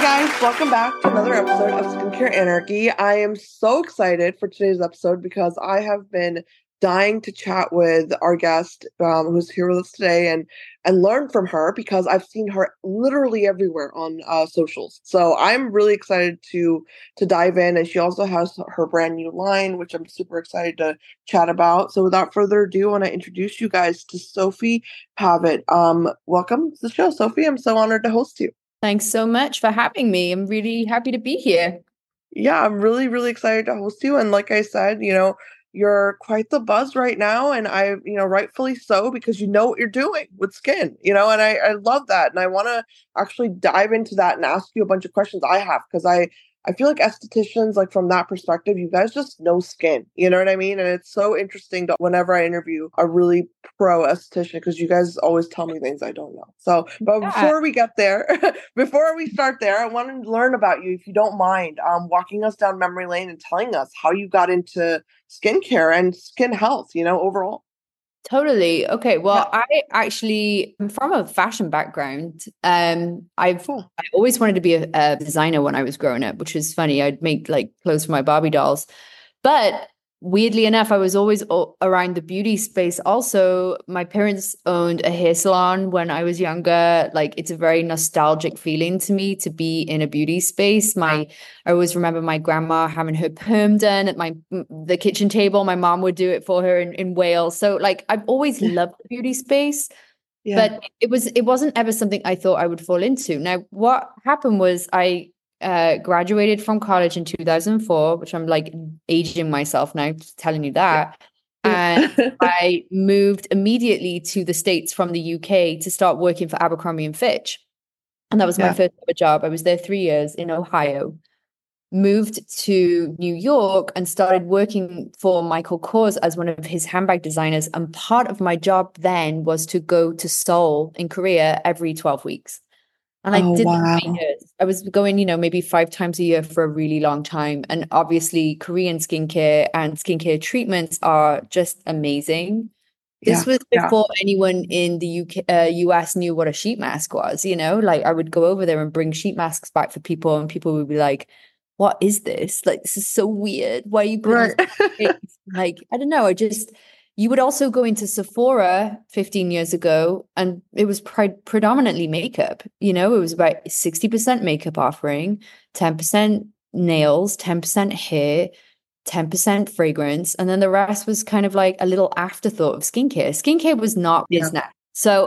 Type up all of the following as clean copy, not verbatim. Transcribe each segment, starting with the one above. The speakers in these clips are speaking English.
guys, welcome back to another episode of Skincare Anarchy. I am so excited for today's episode because I have been dying to chat with our guest who's here with us today and learn from her because I've seen her literally everywhere on socials. So I'm really excited to dive in, and she also has her brand new line, which I'm super excited to chat about. So without further ado, I want to introduce you guys to Sophie Pavitt. Welcome to the show, Sophie. I'm so honored to host you. Thanks so much for having me. I'm really happy to be here. Yeah, I'm really, really excited to host you. And like I said, you're quite the buzz right now. And rightfully so, because you know what you're doing with skin, and I love that. And I want to actually dive into that and ask you a bunch of questions I have, because I feel like estheticians, like from that perspective, you guys just know skin, you know what I mean? And it's so interesting to whenever I interview a really pro esthetician, because you guys always tell me things I don't know. So, but before we get there, before we start there, I want to learn about you, if you don't mind, walking us down memory lane and telling us how you got into skincare and skin health, overall. Totally. Okay. Well, I am from a fashion background. I always wanted to be a designer when I was growing up, which is funny. I'd make like clothes for my Barbie dolls, but weirdly enough, I was always around the beauty space. Also, my parents owned a hair salon when I was younger. Like, it's a very nostalgic feeling to me to be in a beauty space. I always remember my grandma having her perm done at the kitchen table. My mom would do it for her in Wales. So, like, I've always loved the beauty space. Yeah. But it wasn't ever something I thought I would fall into. Now, what happened was I graduated from college in 2004, which I'm like aging myself now, just telling you that. And I moved immediately to the States from the UK to start working for Abercrombie and Fitch. And that was my first ever job. I was there 3 years in Ohio, moved to New York and started working for Michael Kors as one of his handbag designers. And part of my job then was to go to Seoul in Korea every 12 weeks. And I did that for years. I was going, maybe 5 times a year for a really long time. And obviously, Korean skincare and skincare treatments are just amazing. This was before anyone in the US knew what a sheet mask was, Like, I would go over there and bring sheet masks back for people, and people would be like, what is this? Like, this is so weird. Why are you putting this? Like, I don't know. You would also go into Sephora 15 years ago, and it was predominantly makeup. It was about 60% makeup offering, 10% nails, 10% hair, 10% fragrance. And then the rest was kind of like a little afterthought of skincare. Skincare was not business. So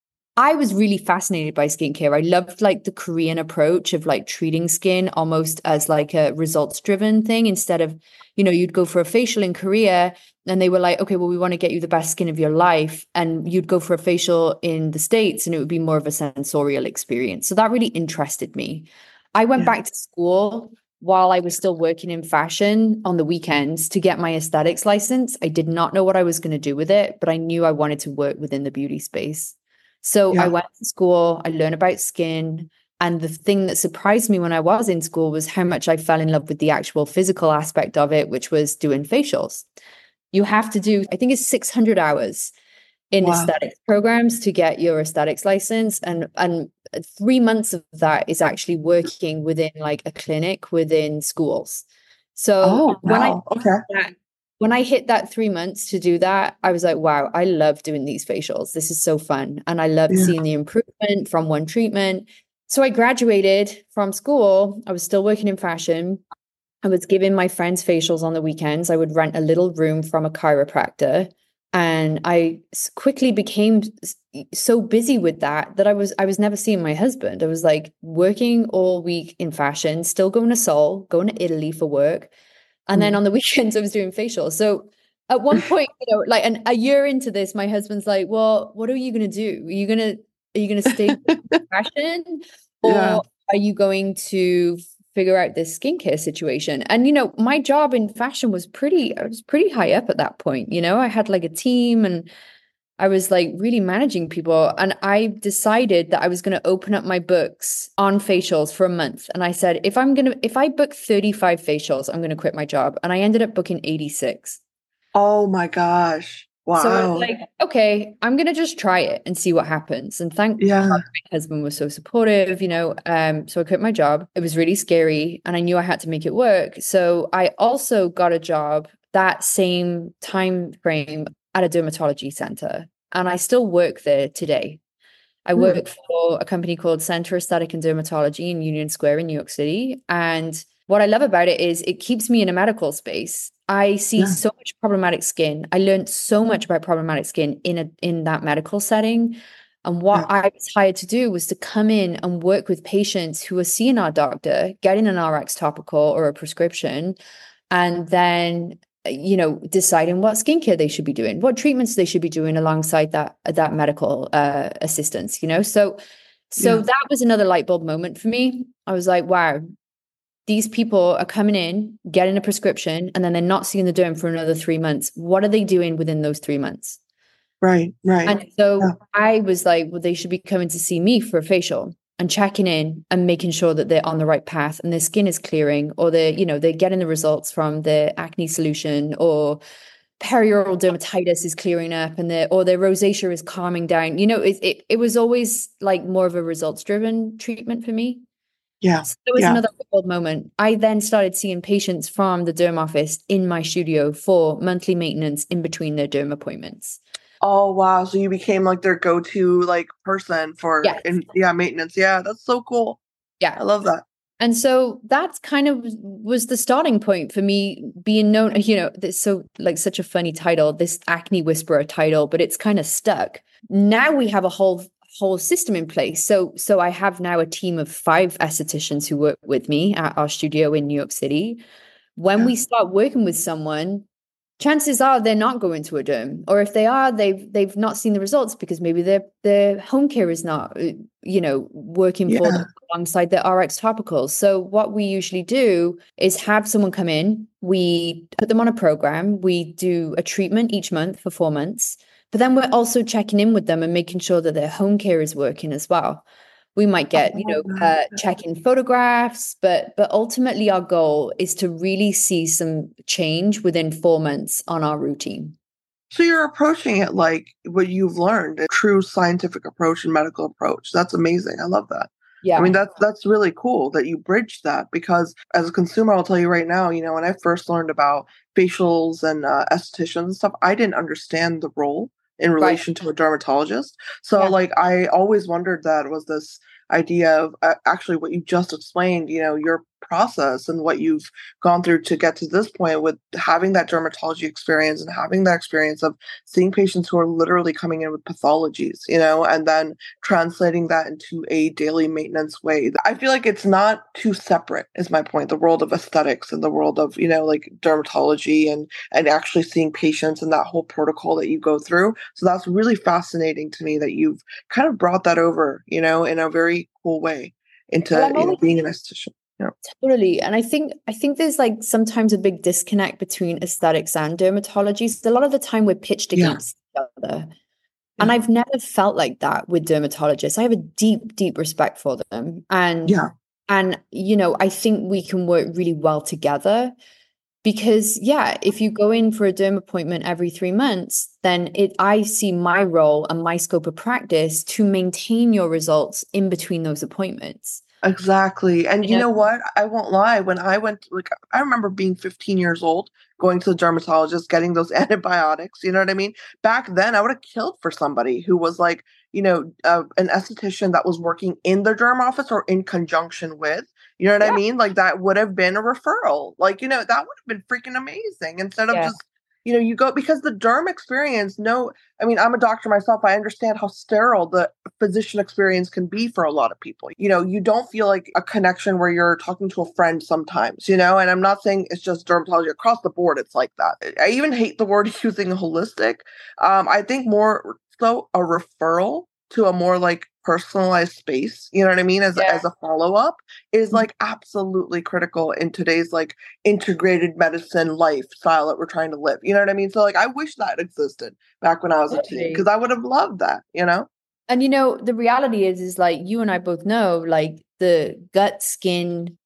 I was really fascinated by skincare. I loved like the Korean approach of like treating skin almost as like a results driven thing, instead of, you'd go for a facial in Korea and they were like, okay, well, we want to get you the best skin of your life. And you'd go for a facial in the States and it would be more of a sensorial experience. So that really interested me. I went back to school while I was still working in fashion on the weekends to get my aesthetics license. I did not know what I was going to do with it, but I knew I wanted to work within the beauty space. So I went to school, I learned about skin. And the thing that surprised me when I was in school was how much I fell in love with the actual physical aspect of it, which was doing facials. You have to do, I think it's 600 hours in aesthetics programs to get your aesthetics license. And 3 months of that is actually working within like a clinic within schools. So when I hit that 3 months to do that, I was like, wow, I love doing these facials. This is so fun. And I loved seeing the improvement from one treatment. So I graduated from school. I was still working in fashion. I was giving my friends facials on the weekends. I would rent a little room from a chiropractor. And I quickly became so busy with that I was never seeing my husband. I was like working all week in fashion, still going to Seoul, going to Italy for work. And then on the weekends, I was doing facials. So at one point, like a year into this, my husband's like, well, what are you going to do? Are you going to stay in fashion, or are you going to figure out this skincare situation? And, my job in fashion was I was pretty high up at that point. I had like a team and I was like really managing people. And I decided that I was going to open up my books on facials for a month. And I said, if I book 35 facials, I'm going to quit my job. And I ended up booking 86. Oh my gosh. So I was Wow. like, okay, I'm gonna just try it and see what happens. And thank God Yeah. my husband was so supportive, you know. So I quit my job. It was really scary and I knew I had to make it work. So I also got a job that same time frame at a dermatology center. And I still work there today. I Hmm. work for a company called Center Aesthetic and Dermatology in Union Square in New York City. And what I love about it is it keeps me in a medical space. I see Yeah. so much problematic skin. I learned so much about problematic skin in that medical setting. And what Yeah. I was hired to do was to come in and work with patients who are seeing our doctor, getting an RX topical or a prescription, and then deciding what skincare they should be doing, what treatments they should be doing alongside that medical assistance, so Yeah. that was another light bulb moment for me. I was like, wow, these people are coming in, getting a prescription, and then they're not seeing the derm for another 3 months. What are they doing within those 3 months? Right. Right. And Yeah. so I was like, well, they should be coming to see me for a facial and checking in and making sure that they're on the right path and their skin is clearing, or they're getting the results from the acne solution, or perioral dermatitis is clearing up, and their rosacea is calming down. It was always like more of a results driven treatment for me. Yeah. So there was Yeah. another old moment. I then started seeing patients from the derm office in my studio for monthly maintenance in between their derm appointments. Oh wow. So you became like their go-to like person for Yes. maintenance. Yeah, that's so cool. Yeah. I love that. And so that's kind of was the starting point for me being known, this so like such a funny title, this acne whisperer title, but it's kind of stuck. Now we have a whole system in place. So I have now a team of 5 estheticians who work with me at our studio in New York City. When Yeah. we start working with someone, chances are they're not going to a derm, or if they are, they've not seen the results because maybe their home care is not working for them Yeah. alongside their RX topicals. So what we usually do is have someone come in, we put them on a program, we do a treatment each month for 4 months, but then we're also checking in with them and making sure that their home care is working as well. We might get Oh, check in photographs, but ultimately our goal is to really see some change within 4 months on our routine. so you're approaching it like what you've learned, a true scientific approach and medical approach. That's amazing. I love that. I mean, Yeah. that's really cool that you bridged that because as a consumer, I'll tell you right now, when I first learned about facials and estheticians and stuff, I didn't understand the role in Right. relation to a dermatologist. So, Yeah. like, I always wondered that was this idea of actually what you just explained, your process and what you've gone through to get to this point with having that dermatology experience and having that experience of seeing patients who are literally coming in with pathologies, and then translating that into a daily maintenance way. I feel like it's not too separate, is my point. The world of aesthetics and the world of, like dermatology and actually seeing patients and that whole protocol that you go through. So that's really fascinating to me that you've kind of brought that over, in a very cool way Well, into, I'm always being an esthetician. totally, and I think there's like sometimes a big disconnect between aesthetics and dermatology. So a lot of the time we're pitched Yeah. against each other. And Yeah. I've never felt like that with dermatologists. I have a deep, deep respect for them. Yeah. And I think we can work really well together because, yeah, if you go in for a derm appointment every 3 months, then I see my role and my scope of practice to maintain your results in between those appointments. Exactly. And You you know? know what? I won't lie. When I went, like, I remember being 15 years old, going to the dermatologist, getting those antibiotics. You know what I mean? Back then, I would have killed for somebody who was like, an esthetician that was working in the derm office or in conjunction with, you know what I Yeah. mean? Like, that would have been a referral. Like, that would have been freaking amazing instead of Yeah. just, you go because the derm experience, no, I mean, I'm a doctor myself. I understand how sterile the physician experience can be for a lot of people. You don't feel like a connection where you're talking to a friend sometimes, and I'm not saying it's just dermatology across the board. It's like that. I even hate the word using holistic. I think more so a referral to a more like personalized space, you know what I mean? As Yeah. a follow-up is like absolutely critical in today's like integrated medicine lifestyle that we're trying to live. You know what I mean? So like I wish that existed back when I was a teen because Totally. I would have loved that. And the reality is like you and I both know, like the gut skin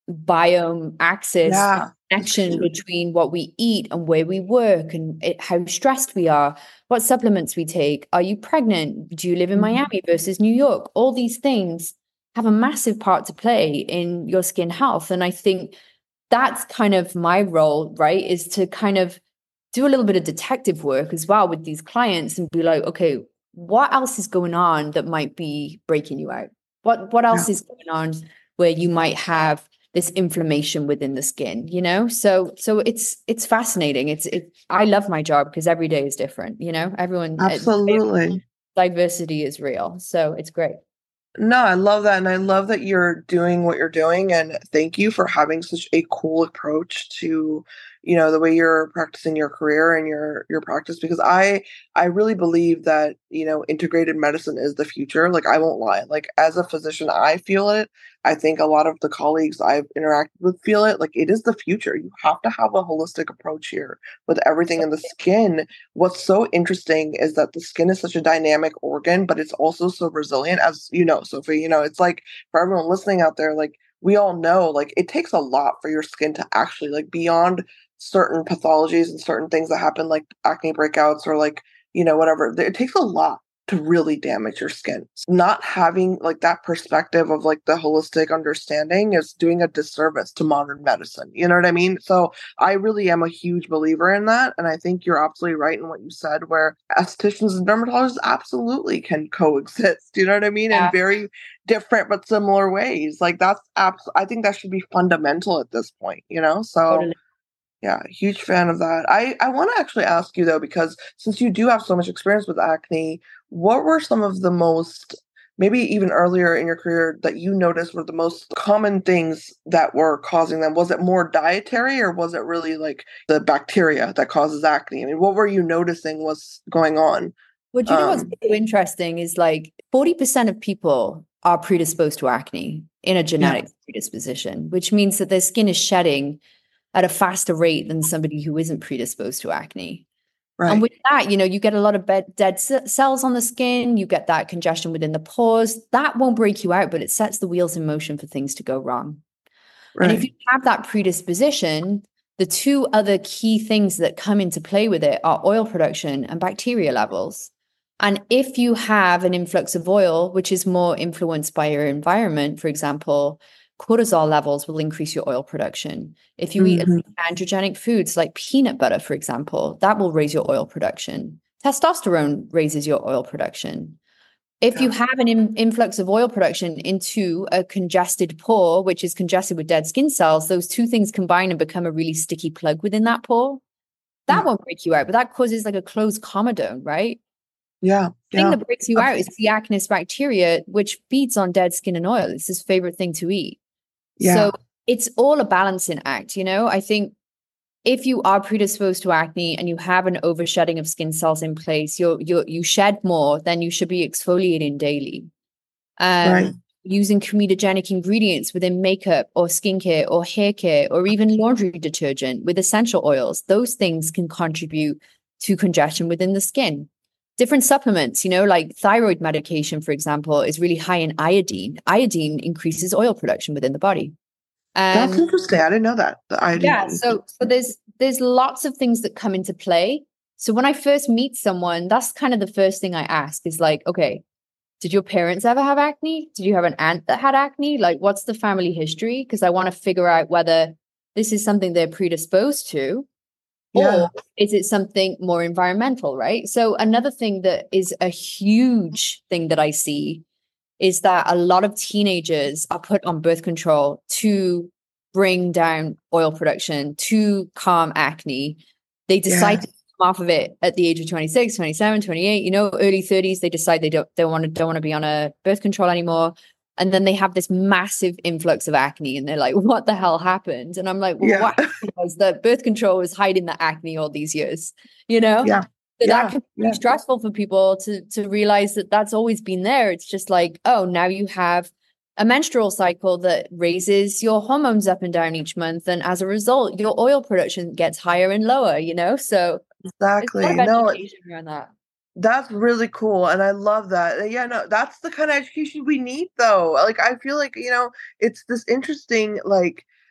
biome axis Yeah. connection between what we eat and where we work and how stressed we are, what supplements we take. Are you pregnant? Do you live in Miami versus New York? All these things have a massive part to play in your skin health. And I think that's kind of my role, right? Is to kind of do a little bit of detective work as well with these clients and be like, okay, what else is going on that might be breaking you out? What Yeah. else is going on where you might have this inflammation within the skin, you know? So it's fascinating. I love my job because every day is different, you know? Absolutely. Diversity is real. So it's great. No, I love that. And I love that you're doing what you're doing. And thank you for having such a cool approach to, the way you're practicing your career and your practice, because I really believe that, integrated medicine is the future. Like, I won't lie. Like, as a physician, I feel it. I think a lot of the colleagues I've interacted with feel it. Like, it is the future. You have to have a holistic approach here with everything in the skin. What's so interesting is that the skin is such a dynamic organ, but it's also so resilient, as you know, Sophie. It's like, for everyone listening out there, like, we all know, like, it takes a lot for your skin to actually, like, beyond certain pathologies and certain things that happen, like acne breakouts or like, whatever. It takes a lot to really damage your skin. Not having like that perspective of like the holistic understanding is doing a disservice to modern medicine. You know what I mean? So I really am a huge believer in that. And I think you're absolutely right in what you said, where estheticians and dermatologists absolutely can coexist. You know what I mean? Yeah. In very different but similar ways. Like, that's I think that should be fundamental at this point, So Totally. yeah, huge fan of that. I want to actually ask you though, because since you do have so much experience with acne, what were some of the most, maybe even earlier in your career, that you noticed were the most common things that were causing them? Was it more dietary, or was it really like the bacteria that causes acne? I mean, what were you noticing was going on? Well, do you know what's so interesting is like 40% of people are predisposed to acne in a genetic predisposition, which means that their skin is shedding at a faster rate than somebody who isn't predisposed to acne. Right. And with that, you get a lot of dead cells on the skin. You get that congestion within the pores. That won't break you out, but it sets the wheels in motion for things to go wrong. Right. And if you have that predisposition, the two other key things that come into play with it are oil production and bacteria levels. And if you have an influx of oil, which is more influenced by your environment, for example, cortisol levels will increase your oil production. If you eat androgenic foods like peanut butter, for example, that will raise your oil production. Testosterone raises your oil production. If you have an influx of oil production into a congested pore, which is congested with dead skin cells, those two things combine and become a really sticky plug within that pore. That won't break you out, but that causes like a closed comedone, right? Yeah. The thing that breaks you out is the acnous bacteria, which feeds on dead skin and oil. It's his favorite thing to eat. Yeah. So it's all a balancing act, I think if you are predisposed to acne and you have an overshedding of skin cells in place, you shed more, then you should be exfoliating daily. Right. Using comedogenic ingredients within makeup or skincare or hair care or even laundry detergent with essential oils. Those things can contribute to congestion within the skin. Different supplements, like thyroid medication, for example, is really high in iodine. Iodine increases oil production within the body. That's interesting. I didn't know that. The iodine. Yeah, so there's lots of things that come into play. So when I first meet someone, that's kind of the first thing I ask is like, okay, did your parents ever have acne? Did you have an aunt that had acne? Like, what's the family history? Because I want to figure out whether this is something they're predisposed to, or is it something more environmental, right? So another thing that is a huge thing that I see is that a lot of teenagers are put on birth control to bring down oil production, to calm acne. They decide to come off of it at the age of 26, 27, 28, early 30s. They decide they don't want to be on a birth control anymore. And then they have this massive influx of acne and they're like, what the hell happened? And I'm like, well, what happened was the birth control was hiding the acne all these years, Yeah. So that can be stressful for people to realize that that's always been there. It's just like, oh, now you have a menstrual cycle that raises your hormones up and down each month. And as a result, your oil production gets higher and lower, So exactly. There's a lot of education around that. That's really cool. And I love that. Yeah, no, that's the kind of education we need though. Like, I feel like, it's this interesting, like,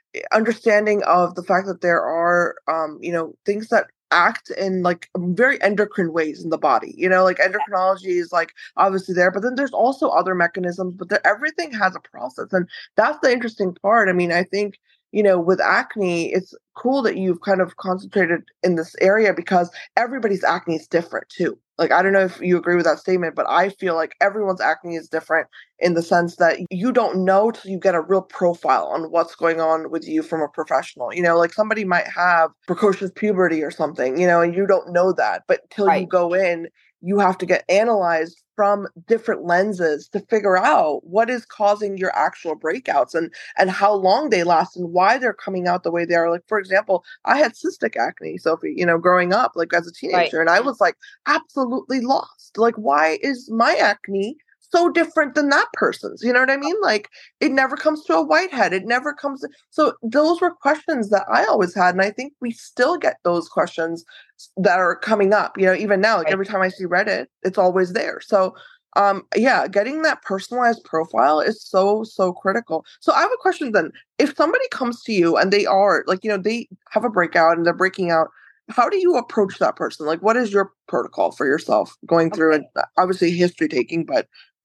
understanding of the fact that there are, things that act in like very endocrine ways in the body. Like endocrinology is like obviously there, but then there's also other mechanisms, but everything has a process. And that's the interesting part. I mean, I think, with acne, it's cool that you've kind of concentrated in this area because everybody's acne is different too. Like, I don't know if you agree with that statement, but I feel like everyone's acne is different in the sense that you don't know till you get a real profile on what's going on with you from a professional. Like somebody might have precocious puberty or something, and you don't know that. But till you go in, you have to get analyzed from different lenses to figure out what is causing your actual breakouts and how long they last and why they're coming out the way they are. Like, for example, I had cystic acne, Sophie, growing up, like as a teenager, and I was like absolutely lost. Like, why is my acne so different than that person's? You know what I mean? Like, it never comes to a whitehead. It never comes to... So those were questions that I always had. And I think we still get those questions that are coming up, even now, like every time I see Reddit, it's always there. So, getting that personalized profile is so, so critical. So I have a question then. If somebody comes to you and they are like, they have a breakout and they're breaking out, how do you approach that person? Like, what is your protocol for yourself going through it? Obviously history taking, but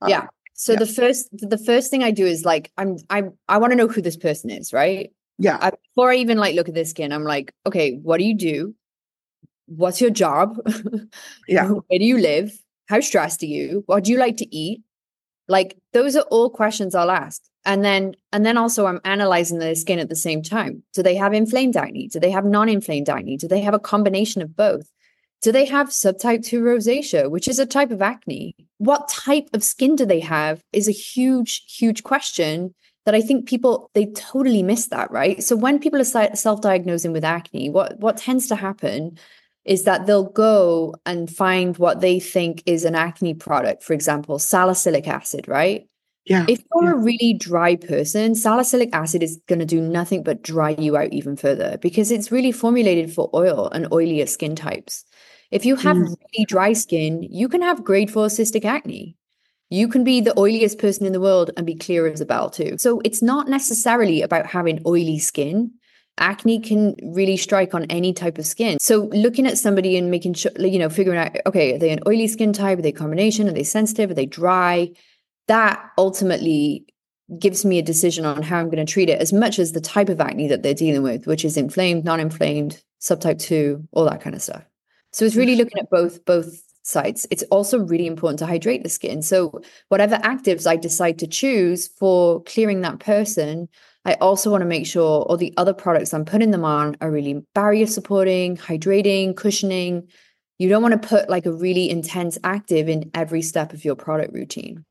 So the first thing I do is like, I want to know who this person is, right? Yeah. Before I even like look at their skin, I'm like, okay, what do you do? What's your job? Yeah. Where do you live? How stressed are you? What do you like to eat? Like, those are all questions I'll ask. And then also I'm analyzing their skin at the same time. Do they have inflamed acne? Do they have non-inflamed acne? Do they have a combination of both? Do they have subtype 2 rosacea, which is a type of acne? What type of skin do they have is a huge, huge question that I think they totally miss that, right? So when people are self-diagnosing with acne, what tends to happen is that they'll go and find what they think is an acne product, for example, salicylic acid, right? Yeah. If you're a really dry person, salicylic acid is going to do nothing but dry you out even further because it's really formulated for oil and oilier skin types. If you have really dry skin, you can have grade 4 cystic acne. You can be the oiliest person in the world and be clear as a bell too. So it's not necessarily about having oily skin. Acne can really strike on any type of skin. So looking at somebody and making sure, figuring out, okay, are they an oily skin type? Are they a combination? Are they sensitive? Are they dry? That ultimately gives me a decision on how I'm going to treat it, as much as the type of acne that they're dealing with, which is inflamed, non-inflamed, subtype 2, all that kind of stuff. So it's really looking at both sides. It's also really important to hydrate the skin. So whatever actives I decide to choose for clearing that person, I also want to make sure all the other products I'm putting them on are really barrier supporting, hydrating, cushioning. You don't want to put like a really intense active in every step of your product routine.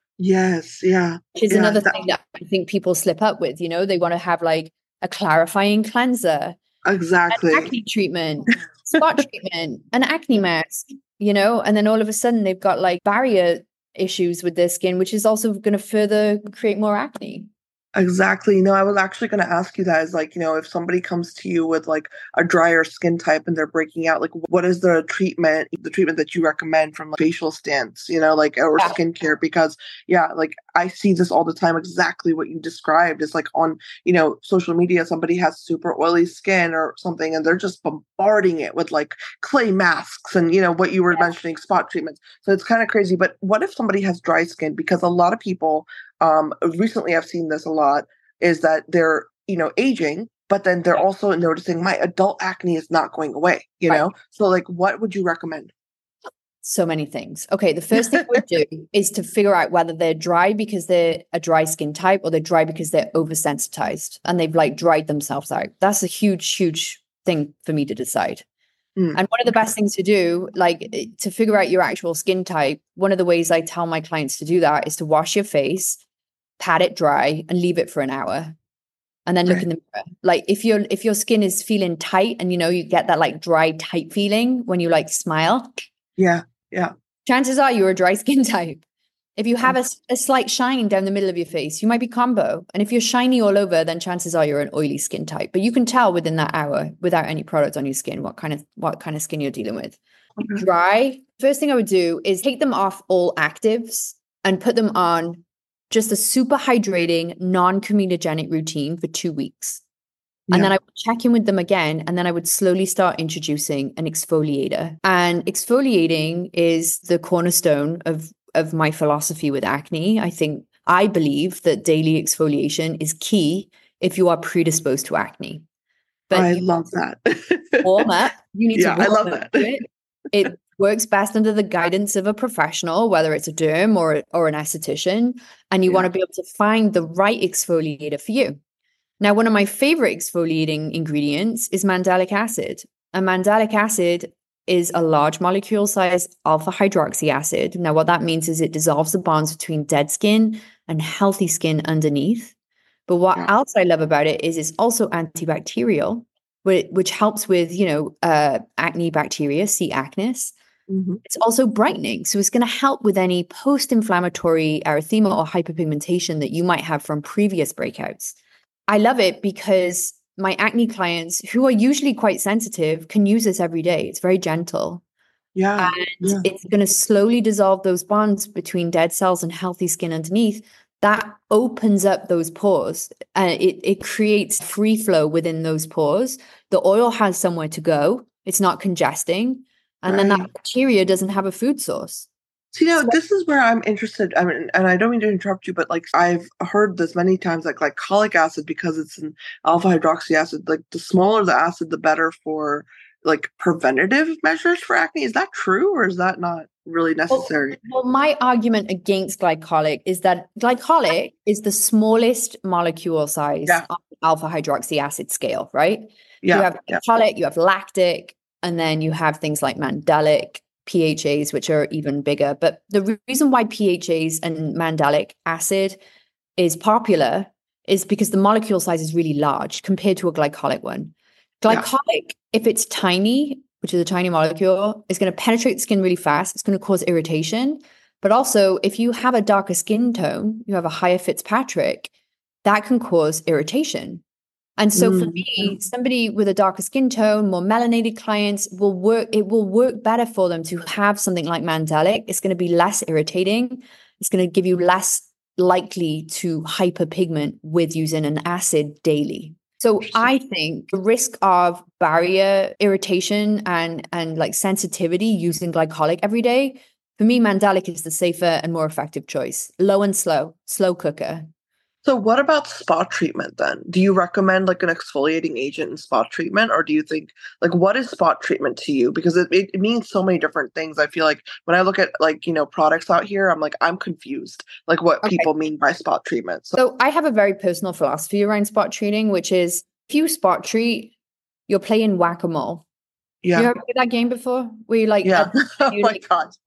Yes. Yeah. Which is another thing that I think people slip up with. They want to have like a clarifying cleanser, exactly, an acne treatment, spot treatment, an acne mask, and then all of a sudden they've got like barrier issues with their skin, which is also going to further create more acne. Exactly. No, I was actually going to ask you that is like, if somebody comes to you with like a drier skin type and they're breaking out, like what is the treatment that you recommend from like, facial stance, or skincare? Because like I see this all the time, exactly what you described. It's like on, social media, somebody has super oily skin or something, and they're just bombarding it with like clay masks and, what you were mentioning, spot treatments. So it's kind of crazy. But what if somebody has dry skin? Because a lot of people, recently I've seen this a lot, is that they're, aging, but then they're also noticing my adult acne is not going away, know? So like, what would you recommend? So many things. Okay. The first thing I would do is to figure out whether they're dry because they're a dry skin type or they're dry because they're oversensitized and they've like dried themselves out. That's a huge, huge thing for me to decide. And one of the best things to do, like to figure out your actual skin type, one of the ways I tell my clients to do that is to wash your face, pat it dry, and leave it for an hour. And then look in the mirror. Like if your skin is feeling tight and you get that like dry, tight feeling when you like smile. Yeah. Yeah. Chances are you're a dry skin type. If you have a slight shine down the middle of your face, you might be combo. And if you're shiny all over, then chances are you're an oily skin type. But you can tell within that hour without any product on your skin what kind of skin you're dealing with. Dry. First thing I would do is take them off all actives and put them on just a super hydrating, non-comedogenic routine for 2 weeks. And then Yeah. I would check in with them again. And then I would slowly start introducing an exfoliator. And exfoliating is the cornerstone of my philosophy with acne. I believe that daily exfoliation is key if you are predisposed to acne. But I you love that. warm up. You need to Yeah, I warm love up that. to it. It works best under the guidance of a professional, whether it's a derm or an esthetician, and you want Yeah. to be able to find the right exfoliator for you. Now, one of my favorite exfoliating ingredients is mandelic acid. And mandelic acid is a large molecule size alpha hydroxy acid. Now, what that means is it dissolves the bonds between dead skin and healthy skin underneath. But what Yeah. else I love about it is it's also antibacterial, which helps with, acne bacteria, C. acnes. Mhm. It's also brightening. So it's going to help with any post-inflammatory erythema or hyperpigmentation that you might have from previous breakouts. I love it because my acne clients, who are usually quite sensitive, can use this every day. It's very gentle. Yeah. And Yeah. it's going to slowly dissolve those bonds between dead cells and healthy skin underneath. That opens up those pores. It creates free flow within those pores. The oil has somewhere to go. It's not congesting. And then that Right. bacteria doesn't have a food source. So, So, this is where I'm interested. I mean, and I don't mean to interrupt you, but like I've heard this many times, like glycolic acid, because it's an alpha hydroxy acid, like the smaller the acid, the better for like preventative measures for acne. Is that true, or is that not really necessary? well, my argument against glycolic is that glycolic is the smallest molecule size Yeah. on the alpha hydroxy acid scale, right? So you Yeah. have Yeah. glycolic, you have lactic, and then you have things like mandelic, PHAs, which are even bigger. But the reason why PHAs and mandelic acid is popular is because the molecule size is really large compared to a glycolic one. Yeah. Glycolic, if it's tiny, which is a tiny molecule, is going to penetrate the skin really fast. It's going to cause irritation. But also, if you have a darker skin tone, you have a higher Fitzpatrick, that can cause irritation. And so for Yeah. me, somebody with a darker skin tone, more melanated clients it will work better for them to have something like mandelic. It's going to be less irritating. It's going to give you less likely to hyperpigment with using an acid daily. So Interesting. I think the risk of barrier irritation and like sensitivity using glycolic every day, for me, mandelic is the safer and more effective choice. Low and slow cooker. So what about spot treatment then? Do you recommend like an exfoliating agent in spot treatment, or do you think like what is spot treatment to you? Because it means so many different things. I feel like when I look at like, products out here, I'm confused like what Okay. people mean by spot treatment. So I have a very personal philosophy around spot treating, which is if you spot treat, you're playing whack-a-mole. You Yeah. ever played that game before? Where you like Yeah. Oh you my like God.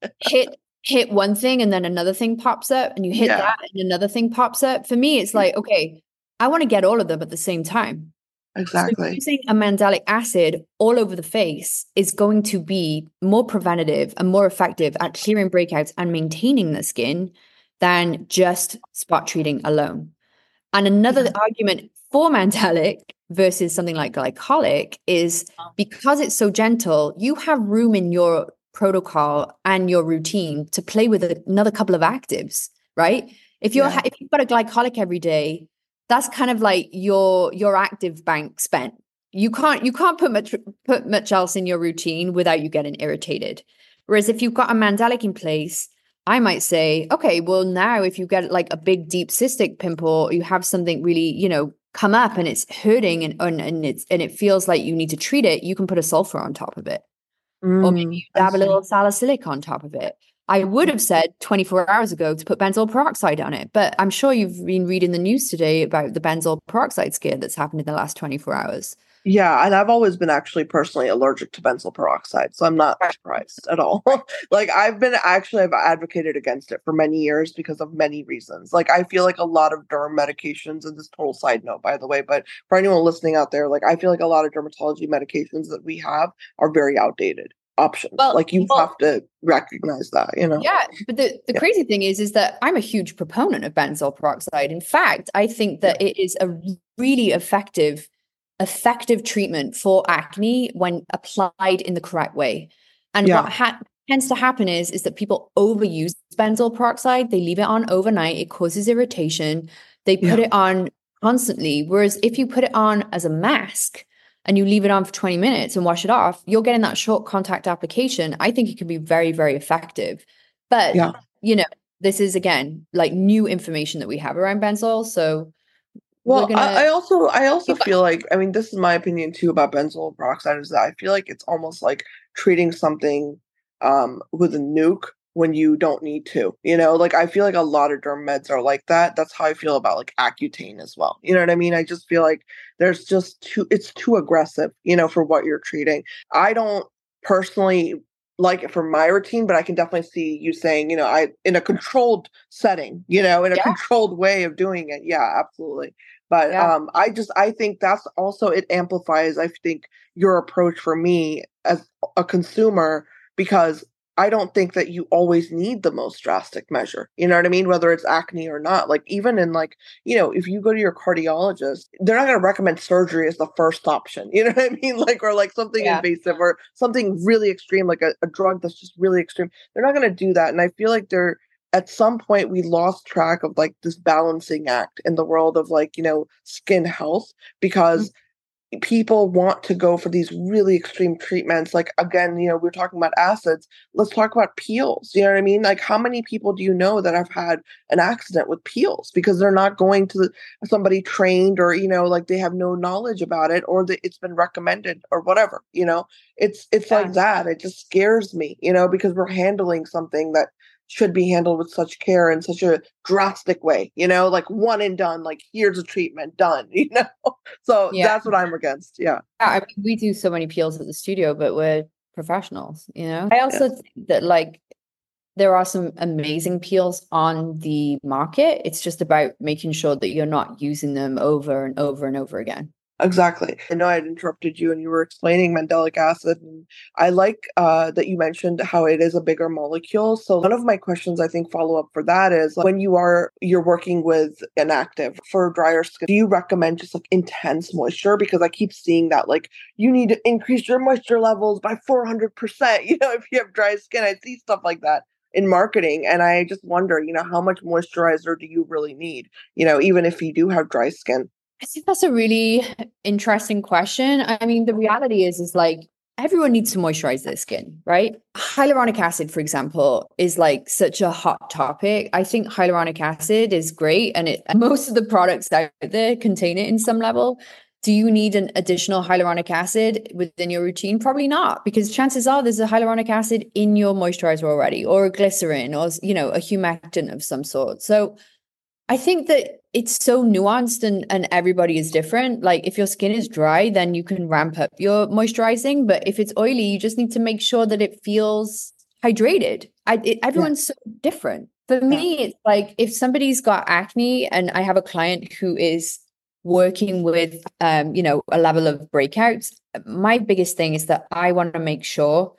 hit one thing and then another thing pops up and you hit Yeah, that and another thing pops up. For me, it's like, okay, I want to get all of them at the same time. So exactly. using a mandelic acid all over the face is going to be more preventative and more effective at clearing breakouts and maintaining the skin than just spot treating alone. And another Yeah. argument for mandelic versus something like glycolic is because it's so gentle, you have room in your protocol and your routine to play with another couple of actives, right? If Yeah. if you've got a glycolic every day, that's kind of like your active bank spent. You can't put much else in your routine without you getting irritated. Whereas if you've got a mandelic in place, I might say, okay, well, now if you get like a big deep cystic pimple, you have something really, come up and it's hurting and it feels like you need to treat it, you can put a sulfur on top of it. Or maybe you I dab a see. little salicylic on top of it. I would have said 24 hours ago to put benzoyl peroxide on it, but I'm sure you've been reading the news today about the benzoyl peroxide scare that's happened in the last 24 hours. Yeah, and I've always been actually personally allergic to benzoyl peroxide, so I'm not surprised at all. Like I've advocated against it for many years because of many reasons. Like I feel like a lot of derm medications, and this total side note by the way, but for anyone listening out there, like I feel like a lot of dermatology medications that we have are very outdated options. Well, Like you have to recognize that. yeah, but the Yeah. crazy thing is that I'm a huge proponent of benzoyl peroxide. In fact, I think Yeah. that it is a really effective treatment for acne when applied in the correct way. And Yeah. what tends to happen is that people overuse benzoyl peroxide. They leave it on overnight. It causes irritation. They put Yeah. it on constantly. Whereas if you put it on as a mask and you leave it on for 20 minutes and wash it off, you're getting that short contact application. I think it can be very, very effective. But, Yeah. this is again like new information that we have around benzol. So we're Well, gonna I also feel like, I mean, this is my opinion too about benzoyl peroxide, is that I feel like it's almost like treating something with a nuke when you don't need to. Like I feel like a lot of derm meds are like that. That's how I feel about like Accutane as well. You know what I mean? I just feel like it's too aggressive, for what you're treating. I don't personally like it for my routine, but I can definitely see you saying, I in a controlled setting, in a yeah, controlled way of doing it. Yeah, absolutely. But yeah. I think that's also, it amplifies, I think, your approach for me as a consumer, because I don't think that you always need the most drastic measure. You know what I mean? Whether it's acne or not. Like even in like, if you go to your cardiologist, they're not going to recommend surgery as the first option. You know what I mean? Like, or like something Yeah. invasive or something really extreme, like a drug that's just really extreme. They're not going to do that. And I feel like at some point we lost track of like this balancing act in the world of like, skin health, because people want to go for these really extreme treatments. Like again, we're talking about acids. Let's talk about peels. You know what I mean? Like how many people do you know that have had an accident with peels because they're not going to somebody trained, or like they have no knowledge about it, or that it's been recommended or whatever. It's like that. It just scares me, because we're handling something that should be handled with such care in such a drastic way, like one and done, like here's a treatment done, So Yeah. that's what I'm against. Yeah. I mean, we do so many peels at the studio, but we're professionals, I also think that like there are some amazing peels on the market. It's just about making sure that you're not using them over and over and over again. Exactly. I know I had interrupted you and you were explaining mandelic acid. And I like that you mentioned how it is a bigger molecule. So one of my questions, I think, follow up for that is like, when you're working with an active for drier skin, do you recommend just like intense moisture? Because I keep seeing that like you need to increase your moisture levels by 400%. If you have dry skin, I see stuff like that in marketing. And I just wonder, how much moisturizer do you really need? Even if you do have dry skin. I think that's a really interesting question. I mean, the reality is like everyone needs to moisturize their skin, right? Hyaluronic acid, for example, is like such a hot topic. I think hyaluronic acid is great, and most of the products out there contain it in some level. Do you need an additional hyaluronic acid within your routine? Probably not, because chances are there's a hyaluronic acid in your moisturizer already, or a glycerin, or a humectant of some sort. So I think that it's so nuanced and everybody is different. Like if your skin is dry, then you can ramp up your moisturizing. But if it's oily, you just need to make sure that it feels hydrated. Everyone's so different. For me, it's like if somebody's got acne and I have a client who is working with, a level of breakouts, my biggest thing is that I want to make sure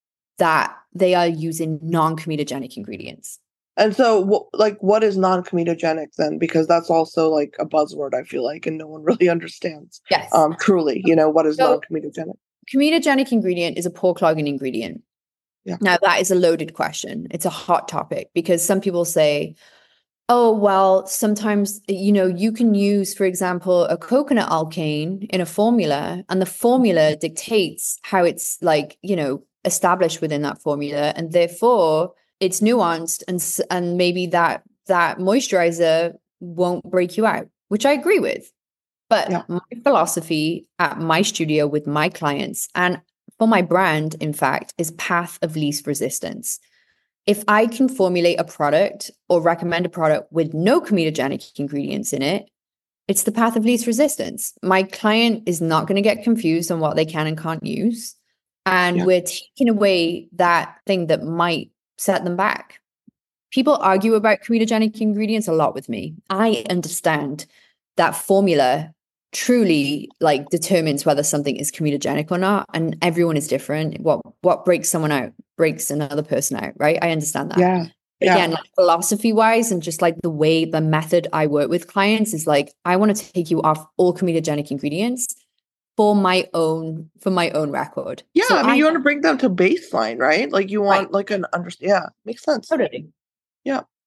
that they are using non-comedogenic ingredients. And so, what is non-comedogenic then? Because that's also like a buzzword, I feel like, and no one really understands. Yes. Truly, what is non-comedogenic? Comedogenic ingredient is a pore clogging ingredient. Yeah. Now, that is a loaded question. It's a hot topic because some people say, oh, well, sometimes, you can use, for example, a coconut alkane in a formula, and the formula dictates how it's like, established within that formula. And therefore, it's nuanced and maybe that moisturizer won't break you out, which I agree with. But my philosophy at my studio with my clients and for my brand, in fact, is path of least resistance. If I can formulate a product or recommend a product with no comedogenic ingredients in it, it's the path of least resistance. My client is not going to get confused on what they can and can't use. And we're taking away that thing that might set them back. People argue about comedogenic ingredients a lot with me. I understand that formula truly like determines whether something is comedogenic or not, and everyone is different. What breaks someone out breaks another person out, right? I understand that. Yeah. Again, like philosophy wise and just like the method I work with clients is like, I want to take you off all comedogenic ingredients for my own record. Yeah, so I mean, you want to bring them to baseline, right? Like you want like an makes sense. Totally. Yeah.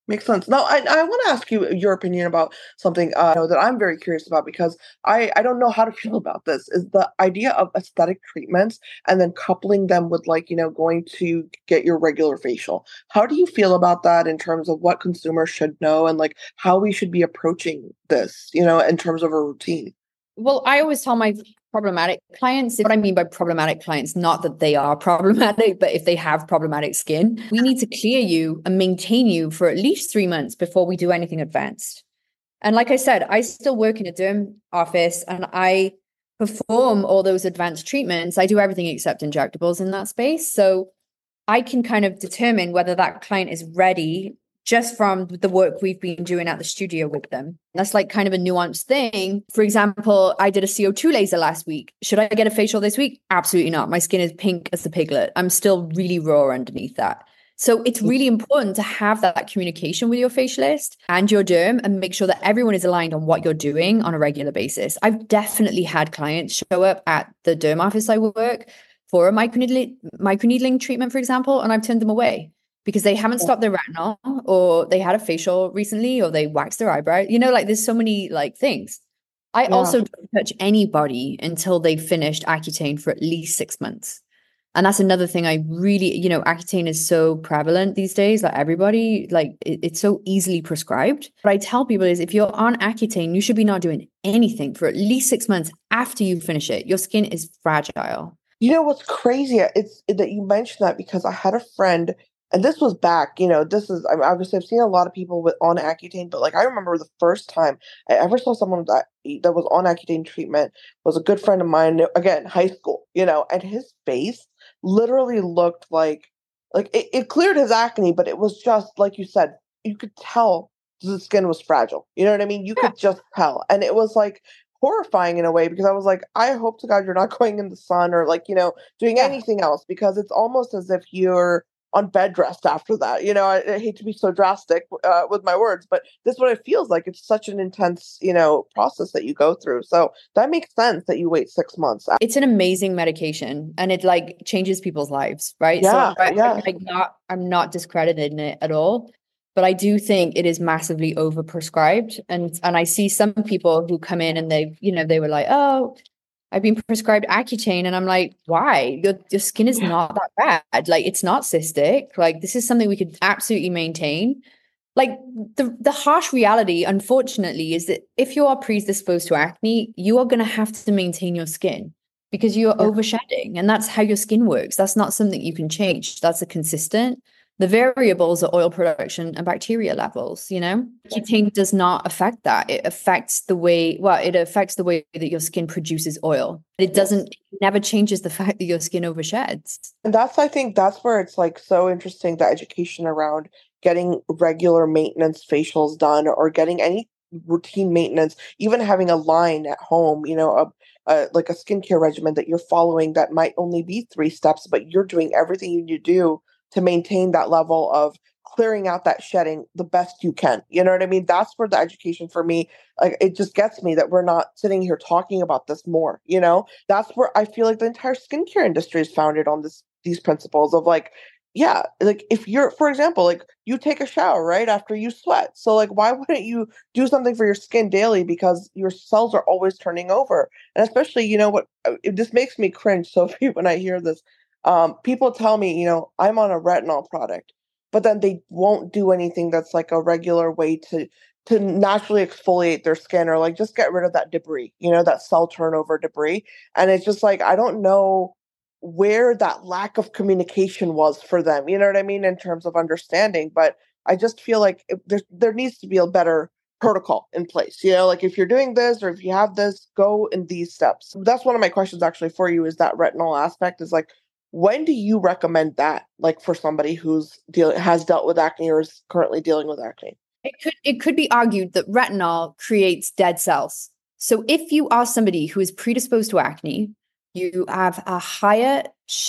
Makes sense. Now, I want to ask you your opinion about something that I'm very curious about because I don't know how to feel about this is the idea of aesthetic treatments and then coupling them with like, going to get your regular facial. How do you feel about that in terms of what consumers should know and like how we should be approaching this, in terms of a routine? Well, I always tell my problematic clients, what I mean by problematic clients, not that they are problematic, but if they have problematic skin, we need to clear you and maintain you for at least 3 months before we do anything advanced. And like I said, I still work in a derm office and I perform all those advanced treatments. I do everything except injectables in that space. So I can kind of determine whether that client is ready just from the work we've been doing at the studio with them. That's like kind of a nuanced thing. For example, I did a CO2 laser last week. Should I get a facial this week? Absolutely not. My skin is pink as a piglet. I'm still really raw underneath that. So it's really important to have that communication with your facialist and your derm and make sure that everyone is aligned on what you're doing on a regular basis. I've definitely had clients show up at the derm office I work for a microneedling treatment, for example, and I've turned them away because they haven't stopped their retinol or they had a facial recently or they waxed their eyebrow. Like there's so many like things. I also don't touch anybody until they've finished Accutane for at least 6 months. And that's another thing I really, Accutane is so prevalent these days, like everybody, like it's so easily prescribed. What I tell people is if you're on Accutane, you should be not doing anything for at least 6 months after you finish it. Your skin is fragile. You know what's crazy? It's that you mentioned that because I had a friend, and this was back. This is obviously I've seen a lot of people on Accutane, but like I remember the first time I ever saw someone that was on Accutane treatment was a good friend of mine. Again, high school, and his face literally looked like it cleared his acne, but it was just like you said, you could tell the skin was fragile. You know what I mean? You could just tell, and it was like horrifying in a way because I was like, I hope to God you're not going in the sun or like, doing anything else because it's almost as if you're on bed rest after that. I hate to be so drastic with my words, but this is what it feels like. It's such an intense, process that you go through. So that makes sense that you wait 6 months. It's an amazing medication and it like changes people's lives, right? Yeah, so yeah. I'm not discrediting it at all. But I do think it is massively overprescribed. And I see some people who come in and they were like, oh, I've been prescribed Accutane. And I'm like, why? Your skin is not that bad. Like, it's not cystic. Like, this is something we could absolutely maintain. Like, the harsh reality, unfortunately, is that if you are predisposed to acne, you are going to have to maintain your skin because you're overshedding. And that's how your skin works. That's not something you can change. That's a consistent. The variables are oil production and bacteria levels, Accutane does not affect that. It affects the way that your skin produces oil. It never changes the fact that your skin oversheds. And I think that's where it's like so interesting, the education around getting regular maintenance facials done or getting any routine maintenance, even having a line at home, like a skincare regimen that you're following that might only be 3 steps, but you're doing everything you need to do to maintain that level of clearing out that shedding the best you can. You know what I mean? That's where the education for me, like it just gets me that we're not sitting here talking about this more, That's where I feel like the entire skincare industry is founded on these principles of like, yeah, like if you're, for example, like you take a shower right after you sweat. So like, why wouldn't you do something for your skin daily? Because your cells are always turning over. And especially, this makes me cringe, Sophie, when I hear this. People tell me, I'm on a retinol product, but then they won't do anything that's like a regular way to naturally exfoliate their skin or like just get rid of that debris, that cell turnover debris. And it's just like, I don't know where that lack of communication was for them, you know what I mean, in terms of understanding. But I just feel like there needs to be a better protocol in place, like if you're doing this or if you have this, go in these steps. That's one of my questions actually for you is that retinol aspect is like, when do you recommend that, like for somebody who's has dealt with acne or is currently dealing with acne? It could be argued that retinol creates dead cells. So if you are somebody who is predisposed to acne, you have a higher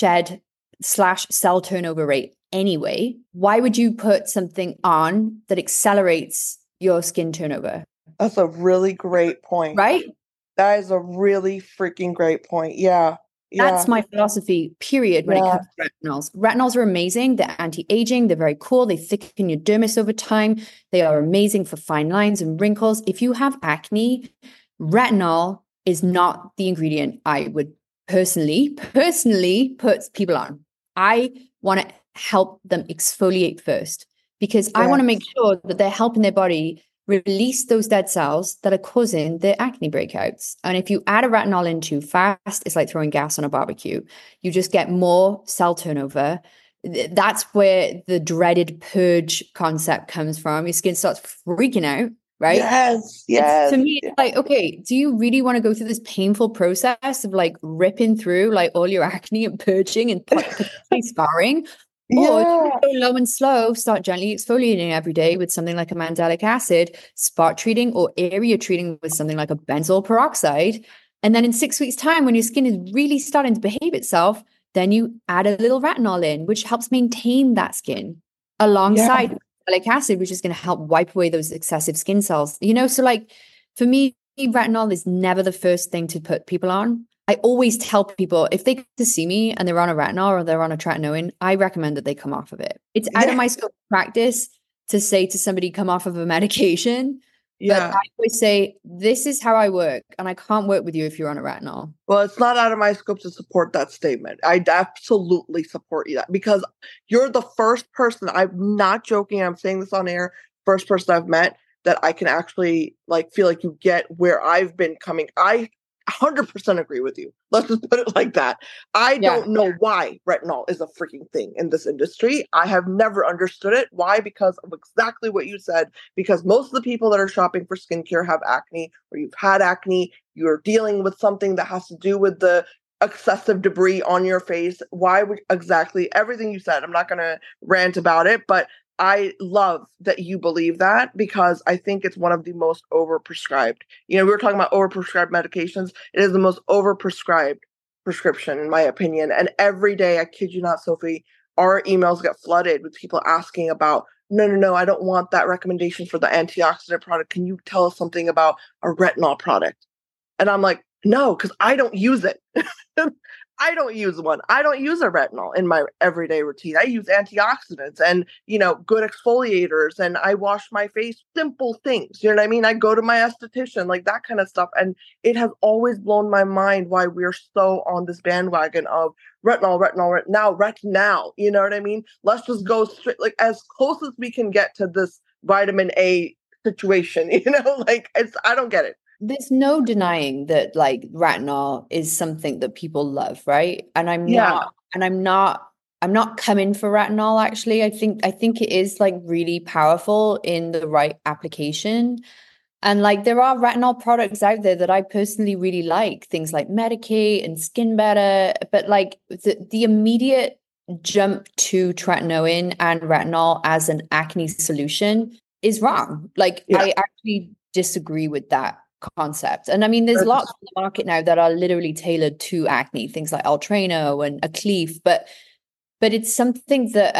shed/cell turnover rate anyway. Why would you put something on that accelerates your skin turnover? That's a really great point. Right? That is a really freaking great point. Yeah. Yeah. That's my philosophy, period, when it Yeah. comes to retinols. Retinols are amazing. They're anti-aging. They're very cool. They thicken your dermis over time. They are amazing for fine lines and wrinkles. If you have acne, retinol is not the ingredient I would personally put people on. I want to help them exfoliate first because I want to make Yes. sure that they're helping their body release those dead cells that are causing the acne breakouts. And if you add a retinol in too fast, it's like throwing gas on a barbecue. You just get more cell turnover. That's where the dreaded purge concept comes from. Your skin starts freaking out, right? Yes. It's Yes. to me, it's like, okay, do you really want to go through this painful process of like ripping through like all your acne and purging and potentially scarring? Or do you Yeah. go low and slow, start gently exfoliating every day with something like a mandelic acid, spot treating or area treating with something like a benzoyl peroxide. And then in 6 weeks' time, when your skin is really starting to behave itself, then you add a little retinol in, which helps maintain that skin Yeah. alongside mandelic acid, which is going to help wipe away those excessive skin cells. So like for me, retinol is never the first thing to put people on. I always tell people if they come to see me and they're on a retinol or they're on a tretinoin, I recommend that they come off of it. It's out of Yeah. my scope of practice to say to somebody, come off of a medication. But Yeah. I always say, this is how I work. And I can't work with you if you're on a retinol. Well, it's not out of my scope to support that statement. I absolutely support you that because you're the first person, I'm not joking, I'm saying this on air, first person I've met that I can actually like feel like you get where I've been coming. I 100% agree with you. Let's just put it like that. I Yeah. don't know why retinol is a freaking thing in this industry. I have never understood it. Why? Because of exactly what you said. Because most of the people that are shopping for skincare have acne, or you've had acne, you're dealing with something that has to do with the excessive debris on your face. Why would exactly everything you said? I'm not going to rant about it, but I love that you believe that because I think it's one of the most overprescribed. We were talking about overprescribed medications. It is the most overprescribed prescription, in my opinion. And every day, I kid you not, Sophie, our emails get flooded with people asking about, no, no, no, I don't want that recommendation for the antioxidant product. Can you tell us something about a retinol product? And I'm like, no, because I don't use it. I don't use one. I don't use a retinol in my everyday routine. I use antioxidants and, good exfoliators, and I wash my face, simple things. You know what I mean? I go to my esthetician, like that kind of stuff. And it has always blown my mind why we're so on this bandwagon of retinol. You know what I mean? Let's just go straight, like as close as we can get to this vitamin A situation, like I don't get it. There's no denying that like retinol is something that people love, right? And Yeah. I'm not coming for retinol actually. I think it is like really powerful in the right application. And like there are retinol products out there that I personally really like, things like Medik8 and Skin Better, but like the immediate jump to tretinoin and retinol as an acne solution is wrong. Like Yeah. I actually disagree with that concept. And I mean, there's lots on the market now that are literally tailored to acne, things like Altreno and Aklief, but it's something that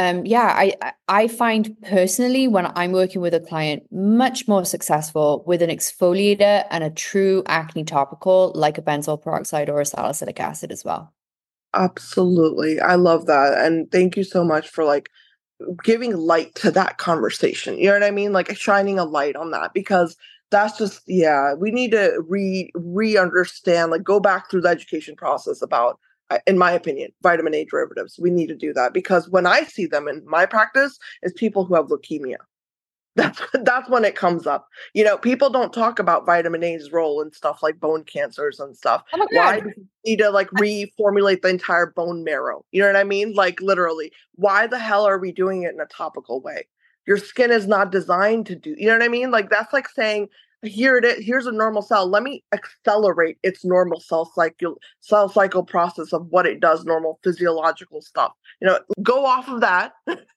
I find personally when I'm working with a client much more successful with an exfoliator and a true acne topical like a benzoyl peroxide or a salicylic acid as well. Absolutely. I love that. And thank you so much for like giving light to that conversation. You know what I mean? Like shining a light on that because that's just, yeah, we need to re-understand, like go back through the education process about, in my opinion, vitamin A derivatives. We need to do that because when I see them in my practice is people who have leukemia. That's when it comes up. People don't talk about vitamin A's role in stuff like bone cancers and stuff. Oh my Why God. do we need to like reformulate the entire bone marrow? You know what I mean? Like literally, why the hell are we doing it in a topical way? Your skin is not designed to do, you know what I mean? Like that's like saying, here it is, here's a normal cell. Let me accelerate its normal cell cycle process of what it does, normal physiological stuff. Go off of that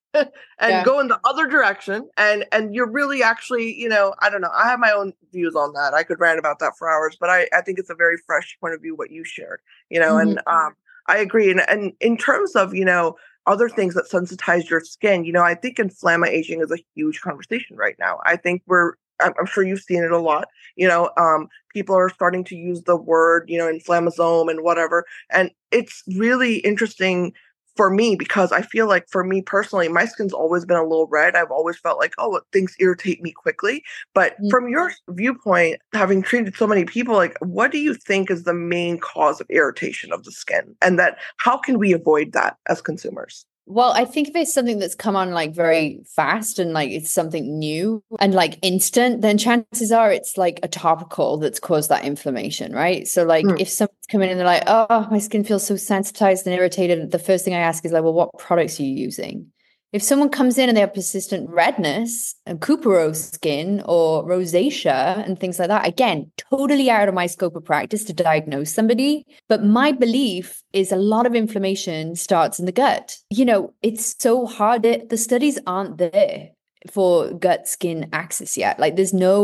and go in the other direction. And you're really actually, I don't know. I have my own views on that. I could rant about that for hours, but I think it's a very fresh point of view, what you shared, Mhm. and I agree. And in terms of, other things that sensitize your skin, I think inflammation is a huge conversation right now. I think we're I'm sure you've seen it a lot. People are starting to use the word, inflammasome and whatever. And it's really interesting for me because I feel like for me personally, my skin's always been a little red. I've always felt like, oh, things irritate me quickly. But from your viewpoint, having treated so many people, like, what do you think is the main cause of irritation of the skin? And that how can we avoid that as consumers? Well, I think if it's something that's come on like very fast and like it's something new and like instant, then chances are it's like a topical that's caused that inflammation, right? So like if someone's come in and they're like, oh, my skin feels so sensitized and irritated, the first thing I ask is like, well, what products are you using? If someone comes in and they have persistent redness and Cooperose skin or rosacea and things like that, again, totally out of my scope of practice to diagnose somebody. But my belief is a lot of inflammation starts in the gut. It's so hard. The studies aren't there for gut skin axis yet. Like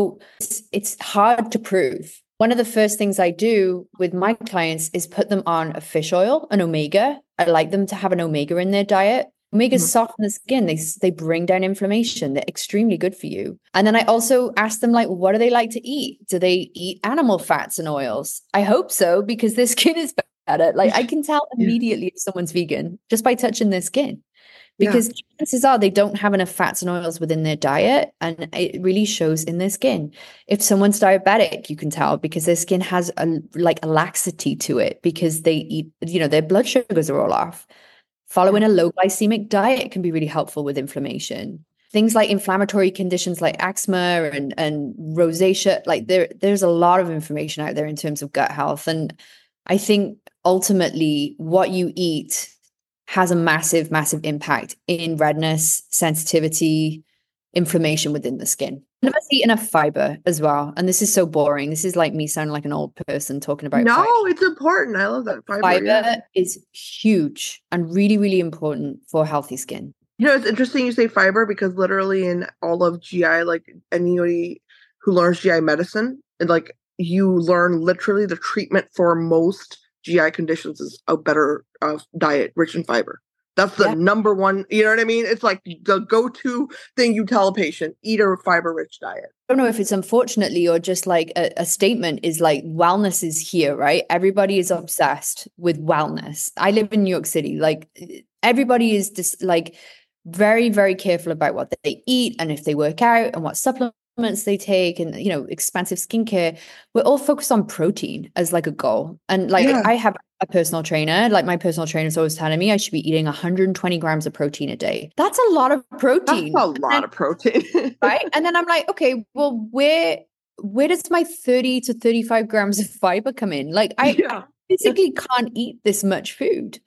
it's hard to prove. One of the first things I do with my clients is put them on a fish oil, an omega. I like them to have an omega in their diet. Omegas soften the skin. They bring down inflammation. They're extremely good for you. And then I also ask them, like, what do they like to eat? Do they eat animal fats and oils? I hope so, because their skin is better. Like, I can tell immediately if someone's vegan just by touching their skin, because chances are they don't have enough fats and oils within their diet, and it really shows in their skin. If someone's diabetic, you can tell because their skin has a laxity to it because they eat, their blood sugars are all off. Following a low glycemic diet can be really helpful with inflammation. Things like inflammatory conditions like eczema and rosacea, like there's a lot of information out there in terms of gut health. And I think ultimately what you eat has a massive, massive impact in redness, sensitivity, inflammation within the skin. I must eat enough fiber as well. And this is so boring. This is like me sounding like an old person talking about No, fiber. it's important. I love that fiber. Fiber is huge and really, really important for healthy skin. It's interesting you say fiber because literally in all of GI, like anybody who learns GI medicine, and like you learn literally the treatment for most GI conditions is a better diet rich in fiber. That's the number one, you know what I mean? It's like the go-to thing you tell a patient, eat a fiber-rich diet. I don't know if it's unfortunately or just like a statement is like wellness is here, right? Everybody is obsessed with wellness. I live in New York City. Like everybody is just like very, very careful about what they eat and if they work out and what supplements they take and, expensive skincare. We're all focused on protein as like a goal. And like I have a personal trainer, like my personal trainer is always telling me I should be eating 120 grams of protein a day. That's a lot of protein. That's a lot of protein. Right. And then I'm like, okay, well, where does my 30 to 35 grams of fiber come in? Like I physically can't eat this much food.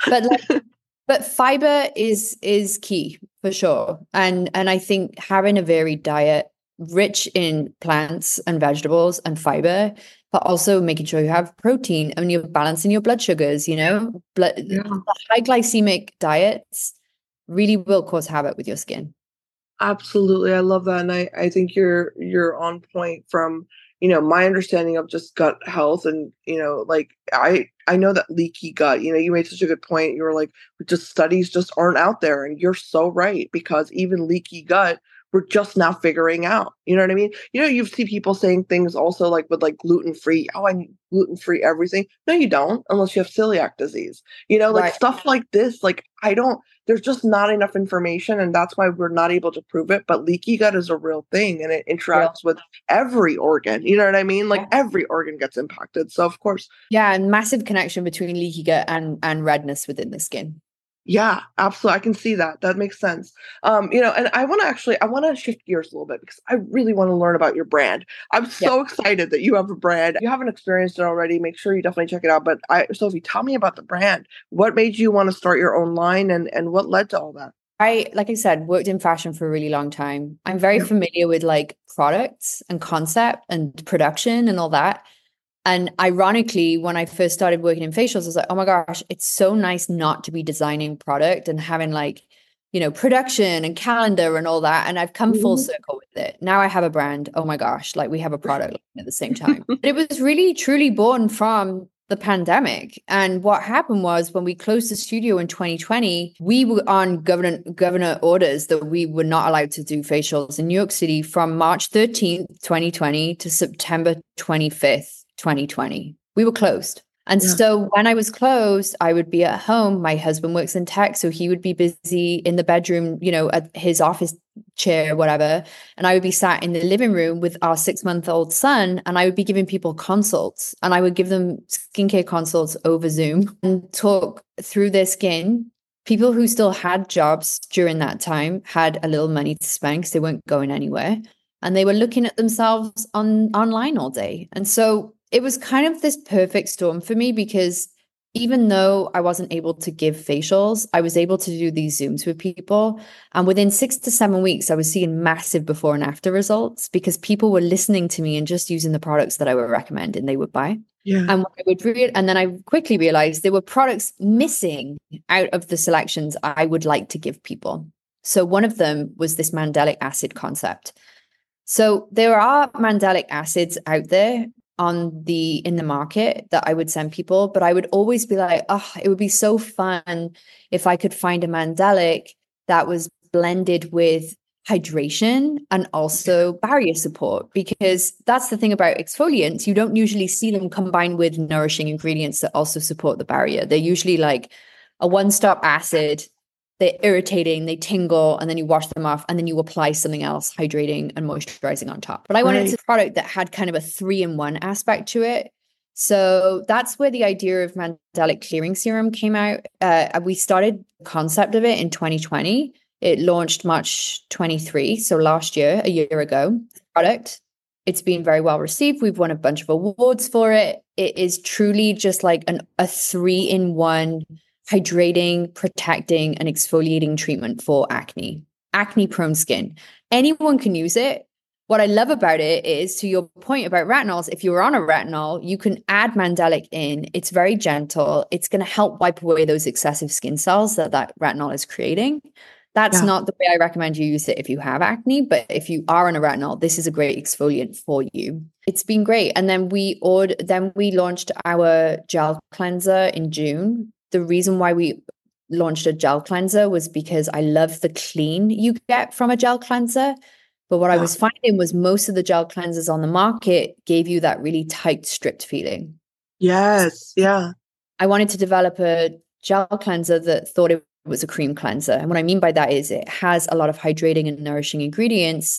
But fiber is key for sure. And I think having a varied diet rich in plants and vegetables and fiber, but also making sure you have protein and you're balancing your blood sugars, high glycemic diets really will cause havoc with your skin. Absolutely. I love that. And I think you're on point from, my understanding of just gut health. And, like I know that leaky gut, you made such a good point. You were like, just studies just aren't out there. And you're so right, because even leaky gut, we're just now figuring out. You know what I mean? You see people saying things also like with like gluten-free. Oh, I need gluten-free everything. No, you don't, unless you have celiac disease. Like stuff like this. Like there's just not enough information, and that's why we're not able to prove it. But leaky gut is a real thing, and it interacts with every organ. You know what I mean? Like every organ gets impacted. So of course. Yeah, and massive connection between leaky gut and redness within the skin. Yeah, absolutely. I can see that. That makes sense. And I want to shift gears a little bit because I really want to learn about your brand. I'm so excited that you have a brand. If you haven't experienced it already, make sure you definitely check it out. But Sophie, tell me about the brand. What made you want to start your own line and what led to all that? Like I said, worked in fashion for a really long time. I'm very familiar with like products and concept and production and all that. And ironically, when I first started working in facials, I was like, oh my gosh, it's so nice not to be designing product and having like, production and calendar and all that. And I've come full circle with it. Now I have a brand. Oh my gosh, like we have a product at the same time. But it was really, truly born from the pandemic. And what happened was when we closed the studio in 2020, we were on governor orders that we were not allowed to do facials in New York City from March 13th, 2020 to September 25th, 2020. We were closed. And so when I was closed, I would be at home. My husband works in tech, so he would be busy in the bedroom, at his office chair, whatever. And I would be sat in the living room with our 6-month-old son, and I would be giving people consults, and I would give them skincare consults over Zoom and talk through their skin. People who still had jobs during that time had a little money to spend because they weren't going anywhere. And they were looking at themselves online all day. And so it was kind of this perfect storm for me, because even though I wasn't able to give facials, I was able to do these Zooms with people. And within 6 to 7 weeks, I was seeing massive before and after results, because people were listening to me and just using the products that I would recommend and they would buy. Yeah. And and then I quickly realized there were products missing out of the selections I would like to give people. So one of them was this mandelic acid concept. So there are mandelic acids out there in the market that I would send people, but I would always be like, oh, it would be so fun if I could find a mandelic that was blended with hydration and also barrier support, because that's the thing about exfoliants. You don't usually see them combined with nourishing ingredients that also support the barrier. They're usually like a one-stop acid. They're irritating, they tingle, and then you wash them off, and then you apply something else, hydrating and moisturizing on top. But I wanted a product that had kind of a 3-in-1 aspect to it. So that's where the idea of Mandelic Clearing Serum came out. We started the concept of it in 2020. It launched March 23, so last year, a year ago. Product. It's been very well received. We've won a bunch of awards for it. It is truly just like a 3-in-1 hydrating, protecting, and exfoliating treatment for acne-prone skin. Anyone can use it. What I love about it is, to your point about retinols, if you're on a retinol, you can add Mandelic in. It's very gentle. It's going to help wipe away those excessive skin cells that retinol is creating. That's not the way I recommend you use it if you have acne, but if you are on a retinol, this is a great exfoliant for you. It's been great. And then we launched our gel cleanser in June. The reason why we launched a gel cleanser was because I love the clean you get from a gel cleanser. But what I was finding was most of the gel cleansers on the market gave you that really tight, stripped feeling. Yes. Yeah. I wanted to develop a gel cleanser that thought it was a cream cleanser. And what I mean by that is it has a lot of hydrating and nourishing ingredients.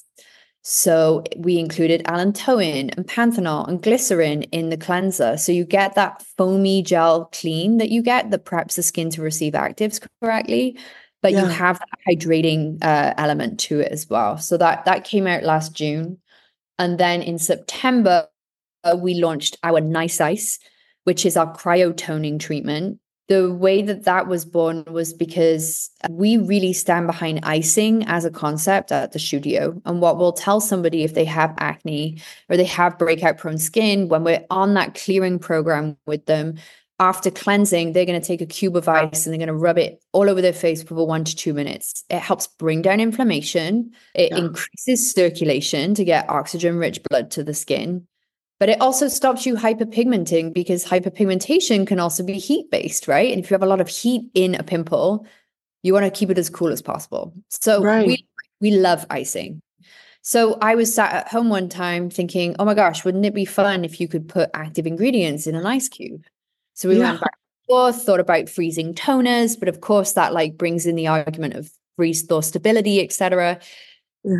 So we included allantoin and panthenol and glycerin in the cleanser. So you get that foamy gel clean that you get that preps the skin to receive actives correctly, but you have that hydrating element to it as well. So that came out last June. And then in September, we launched our Nice Ice, which is our cryotoning treatment. The way that was born was because we really stand behind icing as a concept at the studio. And what we'll tell somebody if they have acne or they have breakout prone skin, when we're on that clearing program with them, after cleansing, they're going to take a cube of ice and they're going to rub it all over their face for 1 to 2 minutes. It helps bring down inflammation. It increases circulation to get oxygen-rich blood to the skin. But it also stops you hyperpigmenting, because hyperpigmentation can also be heat-based, right? And if you have a lot of heat in a pimple, you want to keep it as cool as possible. So we love icing. So I was sat at home one time thinking, oh my gosh, wouldn't it be fun if you could put active ingredients in an ice cube? So we went back and forth, thought about freezing toners, but of course that like brings in the argument of freeze-thaw stability, etc. Yeah.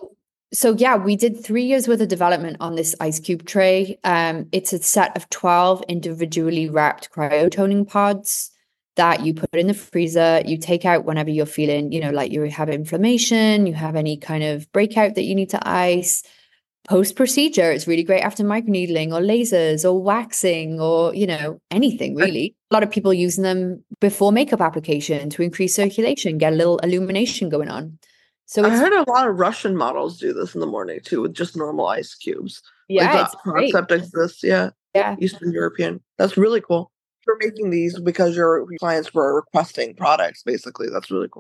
So yeah, we did 3 years worth of development on this ice cube tray. It's a set of 12 individually wrapped cryotoning pods that you put in the freezer. You take out whenever you're feeling, like you have inflammation, you have any kind of breakout that you need to ice. Post-procedure, it's really great after microneedling or lasers or waxing or, anything really. A lot of people using them before makeup application to increase circulation, get a little illumination going on. So I heard a lot of Russian models do this in the morning too, with just normal ice cubes. Yeah, like that concept exists. Yeah, Eastern European. That's really cool. You're making these because your clients were requesting products. Basically, that's really cool.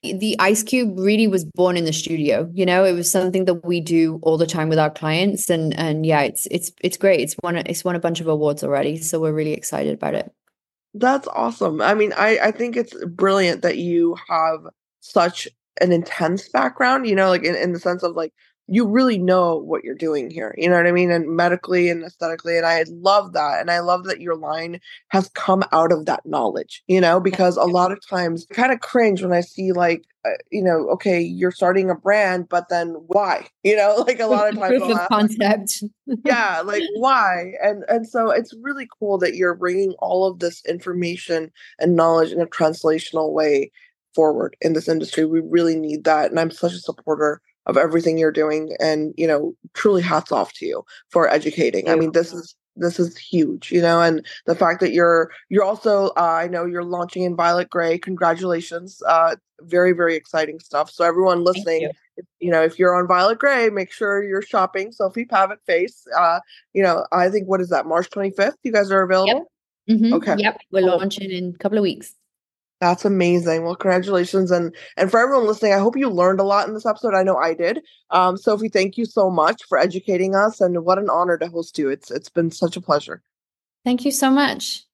The Ice Cube really was born in the studio. It was something that we do all the time with our clients, and yeah, it's great. It's won a bunch of awards already, so we're really excited about it. That's awesome. I mean, I think it's brilliant that you have such an intense background, like in the sense of like you really know what you're doing here. You know what I mean? And medically and aesthetically. And I love that. And I love that your line has come out of that knowledge, because a lot of times I kind of cringe when I see like, okay, you're starting a brand, but then why? Like a lot of times Proof I'll of ask, concept. yeah, like why? And so it's really cool that you're bringing all of this information and knowledge in a translational way forward in this industry. We really need that, and I'm such a supporter of everything you're doing, and truly hats off to you for educating. I mean, this is huge, and the fact that you're also I know you're launching in Violet Gray. Congratulations. Very, very exciting stuff. So everyone Thank listening, you. if you're on Violet Gray, make sure you're shopping Sophie Pavitt Face. I think, what is that, March 25th? You guys are available? Yep. Okay. Yep. We're Cool. launching in a couple of weeks. That's amazing. Well, congratulations. And for everyone listening, I hope you learned a lot in this episode. I know I did. Sophie, thank you so much for educating us, and what an honor to host you. It's been such a pleasure. Thank you so much.